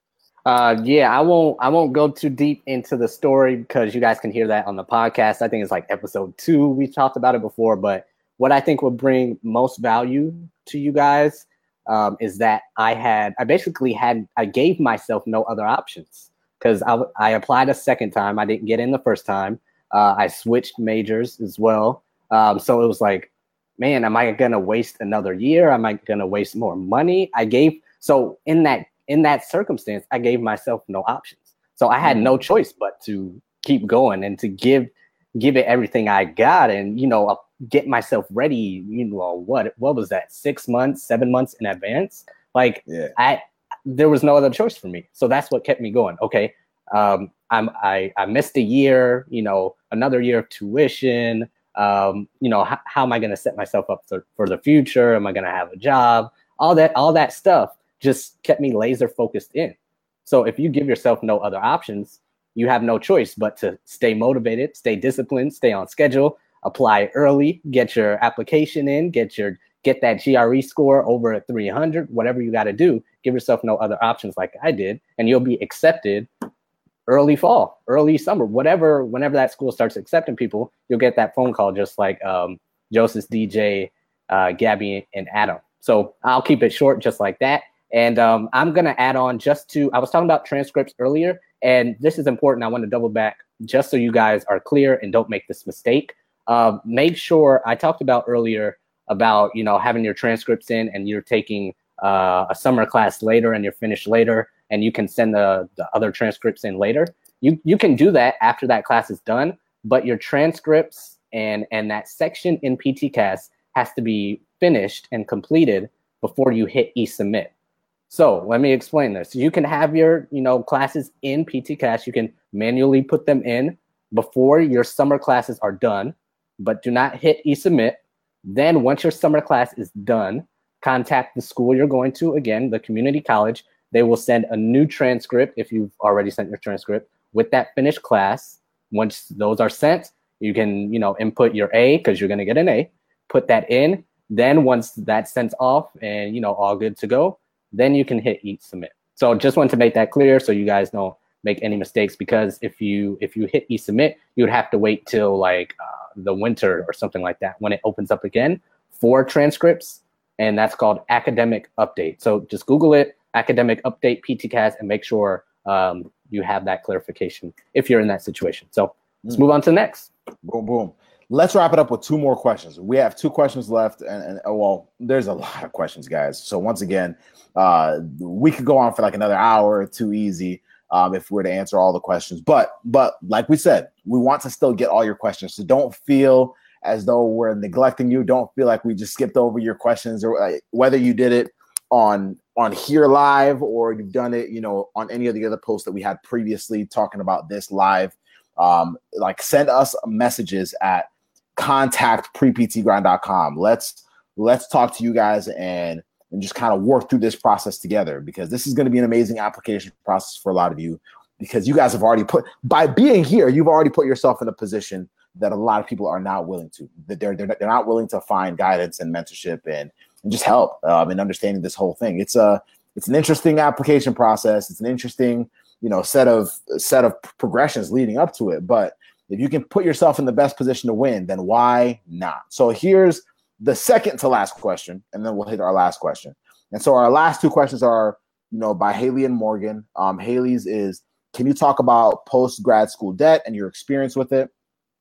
Uh, yeah, I won't. I won't go too deep into the story because you guys can hear that on the podcast. I think it's like episode two. We talked about it before, but what I think will bring most value to you guys um, is that I had. I basically had. I gave myself no other options because I I applied a second time. I didn't get in the first time. Uh, I switched majors as well. Um, so it was like, man, am I gonna waste another year? Am I gonna waste more money? I gave so in that. In that circumstance, I gave myself no options. So I had no choice but to keep going and to give give it everything I got and, you know, get myself ready, you know, what what was that, six months, seven months in advance? Like, yeah. I there was no other choice for me. So that's what kept me going. Okay, um, I'm, I, I missed a year, you know, another year of tuition. Um, you know, h- how am I going to set myself up for, for the future? Am I going to have a job? All that, all that stuff just kept me laser focused in. So if you give yourself no other options, you have no choice but to stay motivated, stay disciplined, stay on schedule, apply early, get your application in, get your get that G R E score over a three hundred, whatever you got to do. Give yourself no other options like I did, and you'll be accepted early fall, early summer, whatever. Whenever that school starts accepting people, you'll get that phone call just like um, Joseph, D J, uh, Gabby, and Adam. So I'll keep it short just like that. And um, I'm going to add on just to, I was talking about transcripts earlier, and this is important. I want to double back just so you guys are clear and don't make this mistake. Uh, make sure, I talked about earlier about, you know, having your transcripts in and you're taking uh, a summer class later and you're finished later and you can send the, the other transcripts in later. You you can do that after that class is done, but your transcripts and, and that section in P T C A S has to be finished and completed before you hit e-submit. So let me explain this. You can have your, you know, classes in P T C A S. You can manually put them in before your summer classes are done, but do not hit e-submit. Then once your summer class is done, contact the school you're going to, again, the community college. They will send a new transcript if you've already sent your transcript with that finished class. Once those are sent, you can, you know, input your A because you're going to get an A, put that in. Then once that's sent off and, you know, all good to go, then you can hit e-submit. So just want to make that clear so you guys don't make any mistakes, because if you if you hit e-submit, you would have to wait till like uh, the winter or something like that when it opens up again for transcripts, and that's called academic update. So just Google it, academic update P T C A S, and make sure um, you have that clarification if you're in that situation. So let's move on to the next. Boom, boom. Let's wrap it up with two more questions. We have two questions left, and, and oh, well, there's a lot of questions, guys. So once again, uh, we could go on for like another hour, too easy, um, if we were to answer all the questions. But, but like we said, we want to still get all your questions. So don't feel as though we're neglecting you. Don't feel like we just skipped over your questions, or uh, whether you did it on on here live or you've done it, you know, on any of the other posts that we had previously talking about this live. Um, like send us messages at contact pre p t grind dot com. Let's let's talk to you guys and and just kind of work through this process together, because this is going to be an amazing application process for a lot of you, because you guys have already put, by being here, you've already put yourself in a position that a lot of people are not willing to, that they're, they're, they're not willing to find guidance and mentorship and, and just help um, in understanding this whole thing. It's a, it's an interesting application process. It's an interesting, you know, set of set of progressions leading up to it. But if you can put yourself in the best position to win, then why not? So here's the second to last question, and then we'll hit our last question. And so our last two questions are, you know, by Haley and Morgan. Um, Haley's is, can you talk about post-grad school debt and your experience with it?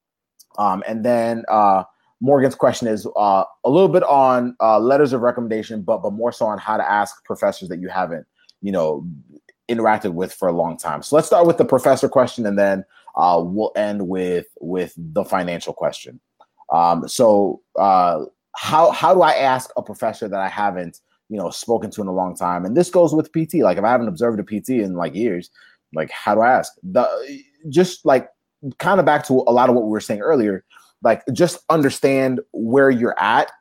Um, and then uh, Morgan's question is uh, a little bit on uh, letters of recommendation, but but more so on how to ask professors that you haven't, you know, interacted with for a long time. So let's start with the professor question, and then uh, we'll end with with the financial question. Um, so uh, how how do I ask a professor that I haven't, you know, spoken to in a long time? And this goes with P T. Like if I haven't observed a P T in like years, like how do I ask? The just like kind of back to a lot of what we were saying earlier. Like just understand where you're at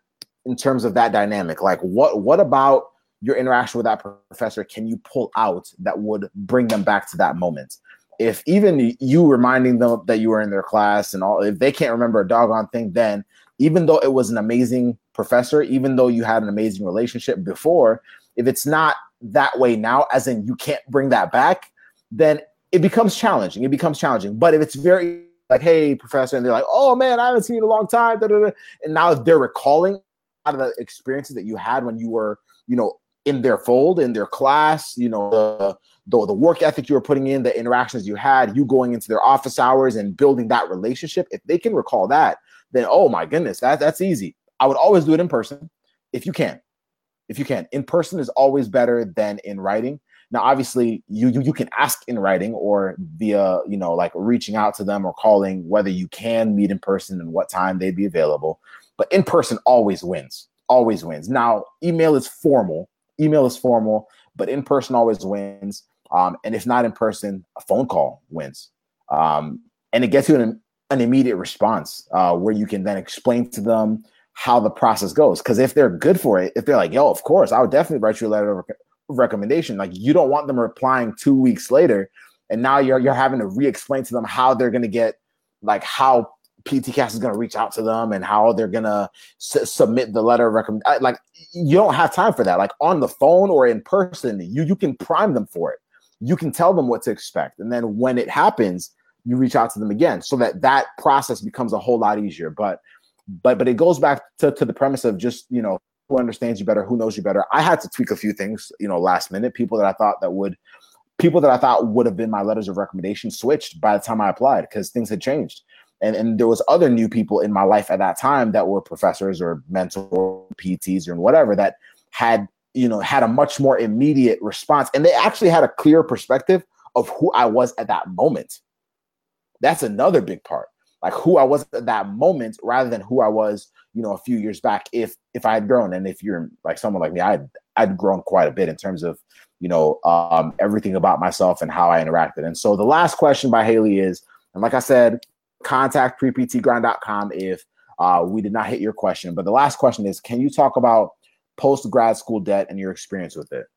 in terms of that dynamic? Like what what about your interaction with that professor can you pull out that would bring them back to that moment? If even you reminding them that you were in their class and all, if they can't remember a doggone thing, then even though it was an amazing professor, even though you had an amazing relationship before, if it's not that way now, as in you can't bring that back, then it becomes challenging. It becomes challenging. But if it's very like, hey, professor, and they're like, oh man, I haven't seen you in a long time, da, da, da. And now they're recalling out of the experiences that you had when you were, you know, in their fold, in their class, you know, the, the the work ethic you were putting in, the interactions you had, you going into their office hours and building that relationship. If they can recall that, then oh my goodness, that that's easy. I would always do it in person if you can. If you can. In person is always better than in writing. Now, obviously, you, you you can ask in writing or via, you know, like reaching out to them or calling whether you can meet in person and what time they'd be available. But in person always wins, always wins. Now, email is formal. Email is formal, but in person always wins. Um, and if not in person, a phone call wins. Um, and it gets you an, an immediate response uh, where you can then explain to them how the process goes. Because if they're good for it, if they're like, yo, of course, I would definitely write you a letter of rec- recommendation. Like you don't want them replying two weeks later. And now you're you're having to re-explain to them how they're going to get, like how P T Cast is going to reach out to them and how they're going to s- submit the letter of recommendation. Like you don't have time for that. Like on the phone or in person, you you can prime them for it. You can tell them what to expect. And then when it happens, you reach out to them again so that that process becomes a whole lot easier. But but but it goes back to, to the premise of just, you know, who understands you better, who knows you better. I had to tweak a few things, you know, last minute. People that I thought that would people that I thought would have been my letters of recommendation switched by the time I applied because things had changed. And, and there was other new people in my life at that time that were professors or mentors, P Ts or whatever that had, you know, had a much more immediate response. And they actually had a clear perspective of who I was at that moment. That's another big part, like who I was at that moment rather than who I was, you know, a few years back, if if I had grown. And if you're like someone like me, I'd, I'd grown quite a bit in terms of, you know, um, everything about myself and how I interacted. And so the last question by Haley is, and like I said, contact pre p t grind dot com if uh, we did not hit your question. But the last question is, can you talk about post-grad school debt and your experience with it?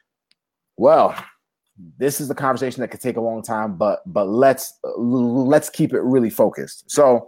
Well, this is the conversation that could take a long time, but but let's let's keep it really focused. So,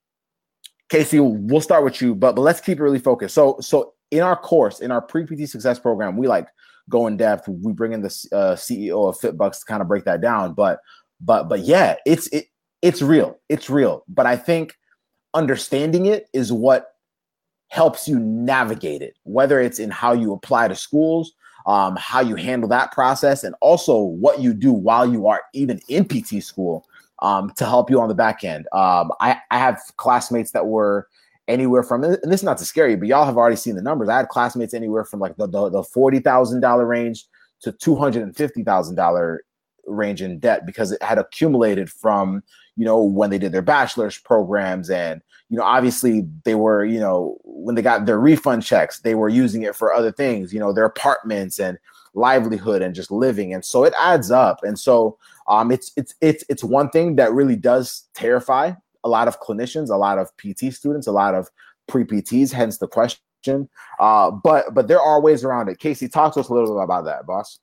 Casey, we'll start with you, but but let's keep it really focused. So so in our course, in our pre-P T success program, we like go in depth. We bring in the uh, C E O of FitBucks to kind of break that down. But but but yeah, it's it. It's real. It's real. But I think understanding it is what helps you navigate it, whether it's in how you apply to schools, um, how you handle that process, and also what you do while you are even in P T school um, to help you on the back end. Um, I, I have classmates that were anywhere from, and this is not to scare you, but y'all have already seen the numbers. I had classmates anywhere from like the, the, the forty thousand dollars range to two hundred fifty thousand dollars range in debt because it had accumulated from, you know, when they did their bachelor's programs. And, you know, obviously they were, you know, when they got their refund checks, they were using it for other things, you know, their apartments and livelihood and just living. And so it adds up. And so um, it's, it's, it's, it's one thing that really does terrify a lot of clinicians, a lot of P T students, a lot of pre-P Ts, hence the question. Uh, but, but there are ways around it. Casey, talk to us a little bit about that, boss.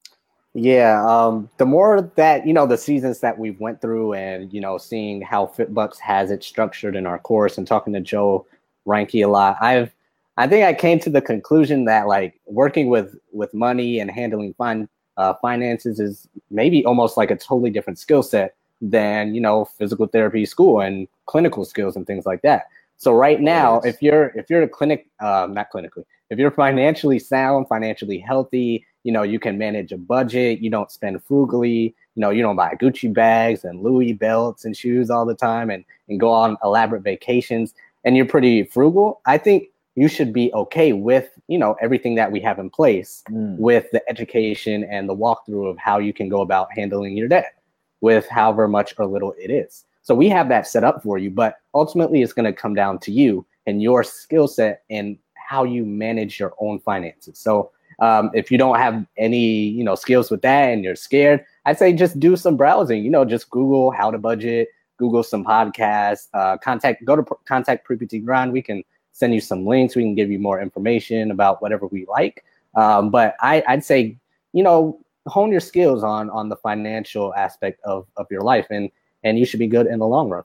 Yeah, um, the more that, you know, the seasons that we've went through and, you know, seeing how FitBucks has it structured in our course and talking to Joe Reinke a lot, I've, I think I came to the conclusion that like working with, with money and handling fin- uh, finances is maybe almost like a totally different skill set than, you know, physical therapy school and clinical skills and things like that. So right now, if you're, if you're a clinic, um, not clinically, if you're financially sound, financially healthy, you know, you can manage a budget, you don't spend frugally, you know, you don't buy Gucci bags and Louis belts and shoes all the time and, and go on elaborate vacations, and you're pretty frugal, I think you should be okay with, you know, everything that we have in place mm. with the education and the walkthrough of how you can go about handling your debt with however much or little it is. So we have that set up for you, but ultimately it's going to come down to you and your skill set and how you manage your own finances. So Um, if you don't have any, you know, skills with that and you're scared, I'd say just do some browsing, you know, just Google how to budget, Google some podcasts, uh, contact, go to contact Pre-P T Grind. We can send you some links. We can give you more information about whatever we like. Um, but I, I'd say, you know, hone your skills on on the financial aspect of, of your life, and and you should be good in the long run.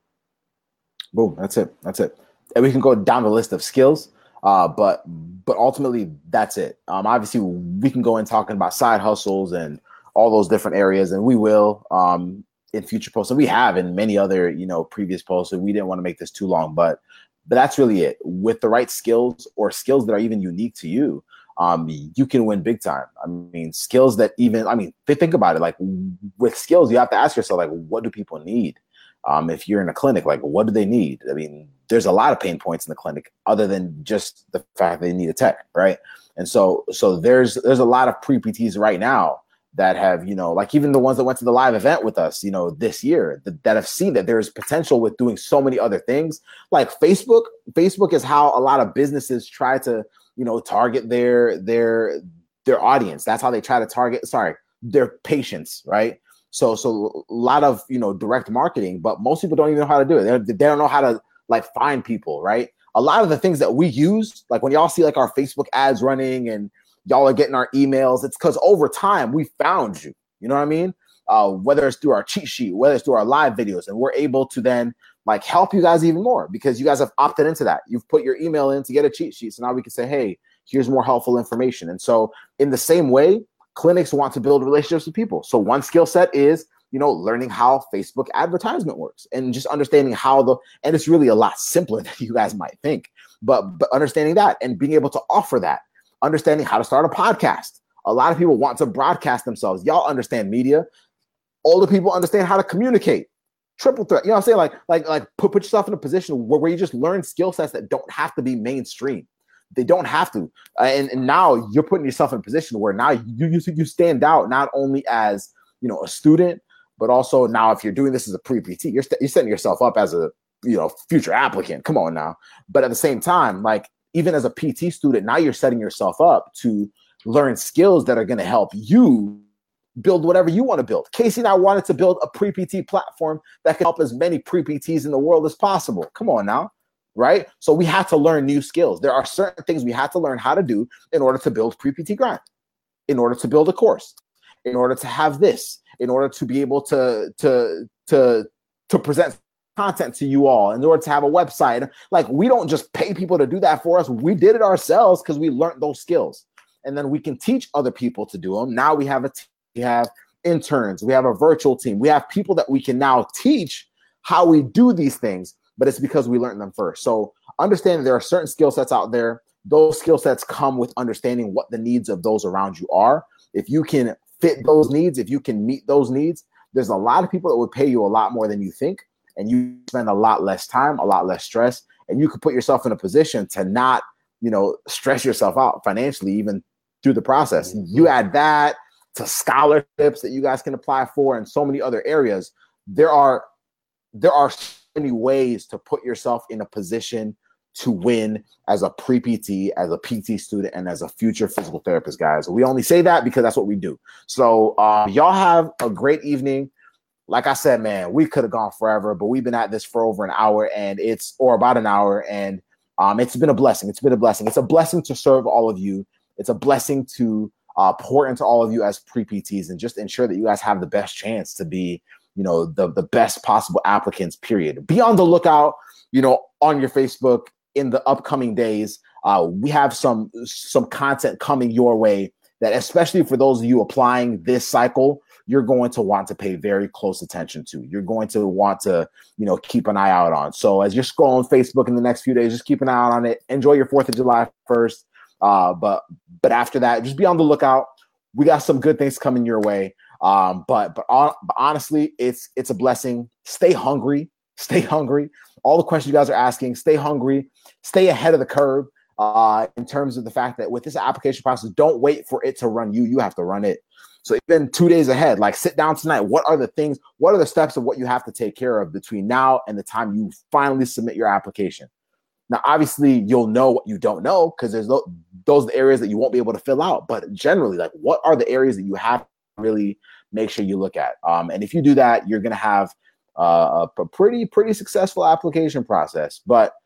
Boom. That's it. That's it. And we can go down the list of skills, uh, but but ultimately that's it. Um, obviously, we can go in talking about side hustles and all those different areas, and we will um, in future posts, and we have in many other you know previous posts. And we didn't want to make this too long, but but that's really it. With the right skills or skills that are even unique to you, um, you can win big time. I mean, skills that even I mean, think about it. Like with skills, you have to ask yourself, like, what do people need? Um, if you're in a clinic, like, what do they need? I mean, there's a lot of pain points in the clinic other than just the fact they need a tech, right? And so, so there's there's a lot of pre-P Ts right now that have, you know, like even the ones that went to the live event with us, you know, this year that, that have seen that there's potential with doing so many other things. Like Facebook, Facebook is how a lot of businesses try to, you know, target their their their audience. That's how they try to target, sorry, their patients, right? So, so a lot of, you know, direct marketing, but most people don't even know how to do it. They, they don't know how to like find people, right? A lot of the things that we use, like when y'all see like our Facebook ads running and y'all are getting our emails, it's because over time we found you, you know what I mean? Uh, whether it's through our cheat sheet, whether it's through our live videos, and we're able to then like help you guys even more because you guys have opted into that. You've put your email in to get a cheat sheet. So now we can say, hey, here's more helpful information. And so in the same way, clinics want to build relationships with people. So one skill set is, you know, learning how Facebook advertisement works and just understanding how the, and it's really a lot simpler than you guys might think, but, but understanding that and being able to offer that, understanding how to start a podcast. A lot of people want to broadcast themselves. Y'all understand media. Older people understand how to communicate. Triple threat. You know what I'm saying? Like, like, like put, put yourself in a position where, where you just learn skill sets that don't have to be mainstream. They don't have to. Uh, and, and now you're putting yourself in a position where now you, you, you stand out not only as, you know, a student, but also now if you're doing this as a pre-P T, you're, st- you're setting yourself up as a, you know, future applicant. Come on now. But at the same time, like even as a P T student, now you're setting yourself up to learn skills that are going to help you build whatever you want to build. Casey and I wanted to build a pre-P T platform that can help as many pre-P Ts in the world as possible. Come on now. Right? So we had to learn new skills. There are certain things we had to learn how to do in order to build pre-P T Grind, in order to build a course, in order to have this, in order to be able to, to, to, to present content to you all, in order to have a website. Like we don't just pay people to do that for us. We did it ourselves because we learned those skills. And then we can teach other people to do them. Now we have a, t- we have interns, we have a virtual team. We have people that we can now teach how we do these things. But it's because we learned them first. So understanding there are certain skill sets out there. Those skill sets come with understanding what the needs of those around you are. If you can fit those needs, if you can meet those needs, there's a lot of people that would pay you a lot more than you think. And you spend a lot less time, a lot less stress. And you can put yourself in a position to not, you know, stress yourself out financially, even through the process. Mm-hmm. You add that to scholarships that you guys can apply for and so many other areas. There are, there are many ways to put yourself in a position to win as a pre-P T, as a P T student, and as a future physical therapist, guys. We only say that because that's what we do. So uh, y'all have a great evening. Like I said, man, we could have gone forever, but we've been at this for over an hour and it's, or about an hour. And um, it's been a blessing. It's been a blessing. It's a blessing to serve all of you. It's a blessing to uh, pour into all of you as pre-P Ts and just ensure that you guys have the best chance to be, you know, the, the best possible applicants, period. Be on the lookout, you know, on your Facebook in the upcoming days. Uh, we have some, some content coming your way that, especially for those of you applying this cycle, you're going to want to pay very close attention to. You're going to want to, you know, keep an eye out on. So as you're scrolling Facebook in the next few days, just keep an eye out on it. Enjoy your fourth of July first. Uh, but, but after that, just be on the lookout. We got some good things coming your way. Um, but, but, on, but honestly, it's, it's a blessing. Stay hungry, stay hungry. All the questions you guys are asking, stay hungry, stay ahead of the curve, uh, in terms of the fact that with this application process, don't wait for it to run you. You have to run it. So even two days ahead, like sit down tonight. What are the things, what are the steps of what you have to take care of between now and the time you finally submit your application? Now, obviously you'll know what you don't know because there's those, those are the areas that you won't be able to fill out. But generally, like what are the areas that you have to really make sure you look at? Um, and if you do that, you're going to have uh, a, a pretty, pretty successful application process. But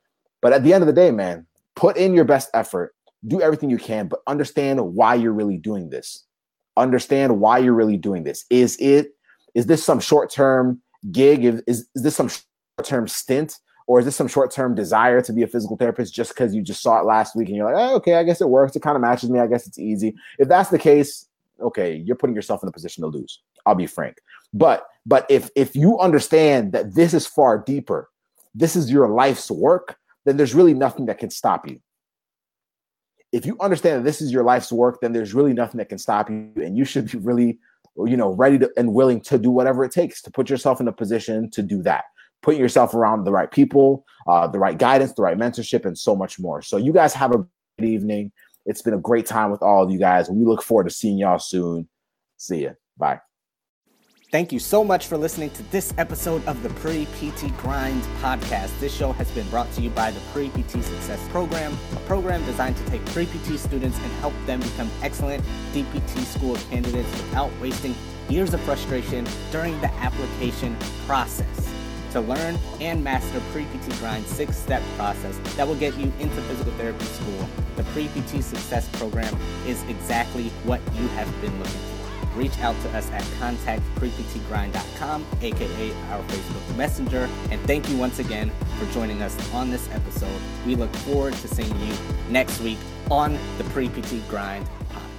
But at the end of the day, man, put in your best effort, do everything you can, but understand why you're really doing this. Understand why you're really doing this. Is it, is this some short-term gig? Is, is, is this some short-term stint? Or is this some short-term desire to be a physical therapist just because you just saw it last week and you're like, oh, okay, I guess it works. It kind of matches me. I guess it's easy. If that's the case, okay, you're putting yourself in a position to lose. I'll be frank. But but if if you understand that this is far deeper, this is your life's work, then there's really nothing that can stop you. If you understand that this is your life's work, then there's really nothing that can stop you. And you should be really, you know, ready to, and willing to do whatever it takes to put yourself in a position to do that. Putting yourself around the right people, uh, the right guidance, the right mentorship, and so much more. So you guys have a great evening. It's been a great time with all of you guys. We look forward to seeing y'all soon. See ya. Bye. Thank you so much for listening to this episode of the Pre-P T Grind podcast. This show has been brought to you by the Pre-P T Success Program, a program designed to take pre-P T students and help them become excellent D P T school candidates without wasting years of frustration during the application process. To learn and master Pre-P T Grind's six-step process that will get you into physical therapy school, the Pre-P T Success Program is exactly what you have been looking for. Reach out to us at contact pre p t grind dot com, aka our Facebook Messenger, and thank you once again for joining us on this episode. We look forward to seeing you next week on the Pre-P T Grind podcast.